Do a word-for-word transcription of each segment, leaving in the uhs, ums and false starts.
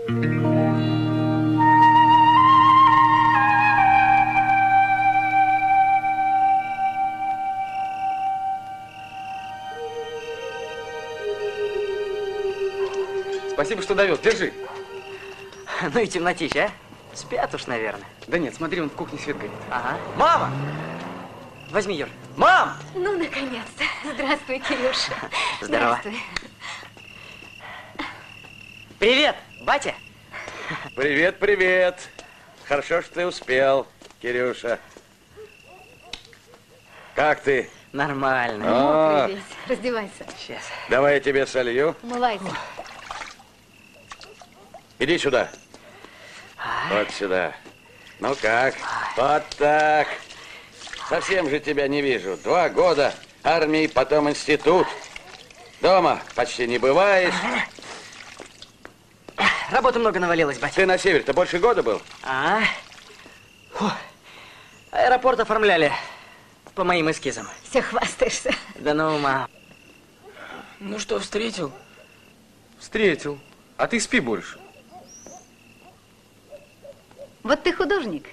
Спасибо, что довез. Держи. Ну и темнотища, а? Спят уж, наверное. Да нет, смотри, он в кухне свет горит. Ага. Мама! Возьми, Юр. Мам! Ну, наконец-то. Здравствуй, Кирюша. Здорово. Здравствуй. Привет, батя. Привет, привет. Хорошо, что ты успел, Кирюша. Как ты? Нормально. А, Мокрый весь. Раздевайся. Сейчас. давай я тебе солью. Умывайся. Иди сюда. Вот сюда. Ну как? Вот так. Совсем же тебя не вижу. Два года армии, потом институт. Дома почти не бываешь. Работы много навалилось, батя. Ты на севере-то больше года был? А? Фу. Аэропорт оформляли по моим эскизам. Все хвастаешься. Да ну, мам. Ну что, встретил? Встретил. А ты спи больше. Вот ты художник.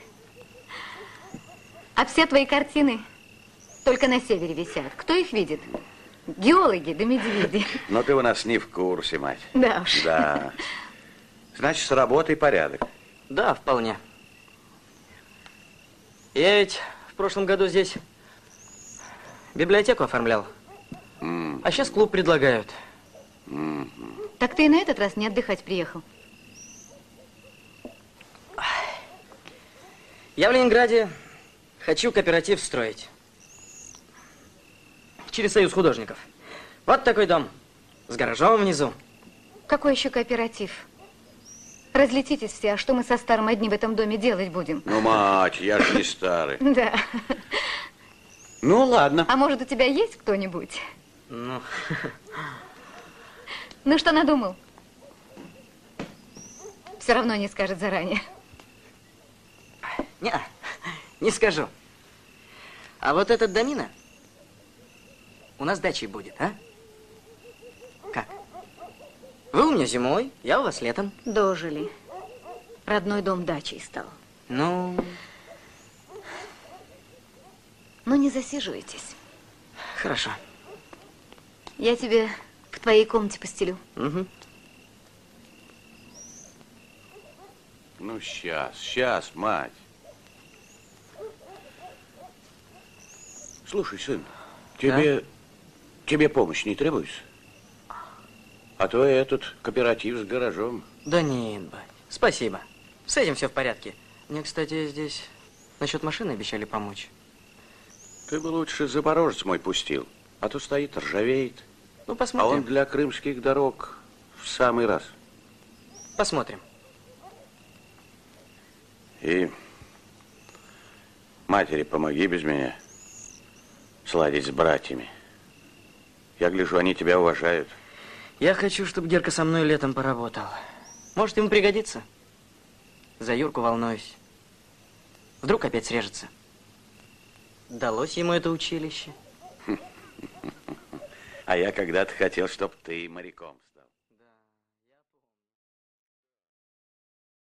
А все твои картины только на севере висят. Кто их видит? Геологи да медведи. Но ты у нас не в курсе, мать. Да уж. Да. Значит, с работой порядок. Да, вполне. Я ведь в прошлом году здесь библиотеку оформлял. Mm. А сейчас клуб предлагают. Mm-hmm. Так ты и на этот раз не отдыхать приехал. Я в Ленинграде хочу кооператив строить. Через союз художников. Вот такой дом. С гаражом внизу. Какой еще кооператив? Разлетитесь все, а что мы со старым одни в этом доме делать будем? Ну, мать, я же не старый. Да. Ну, ладно. А может, у тебя есть кто-нибудь? Ну. Ну, что надумал? Все равно не скажет заранее. Не, не скажу. А вот этот домина у нас дачей будет, а? Как? Вы у меня зимой, я у вас летом. Дожили. Родной дом дачей стал. Ну... Ну, не засиживайтесь. Хорошо. Я тебе в твоей комнате постелю. Угу. Ну, сейчас, сейчас, мать. Слушай, сын, тебе, да? тебе помощь не требуется? А то этот кооператив с гаражом. Да нет, бать, спасибо. С этим все в порядке. Мне, кстати, здесь насчет машины обещали помочь. Ты бы лучше Запорожец мой пустил, а то стоит, ржавеет. Ну, А посмотрим. он для крымских дорог в самый раз. Посмотрим. И матери помоги без меня сладить с братьями. Я гляжу, они тебя уважают. Я хочу, чтобы Герка со мной летом поработал. Может, ему пригодится? За Юрку волнуюсь. Вдруг опять срежется. Далось ему это училище. А я когда-то хотел, чтобы ты моряком стал.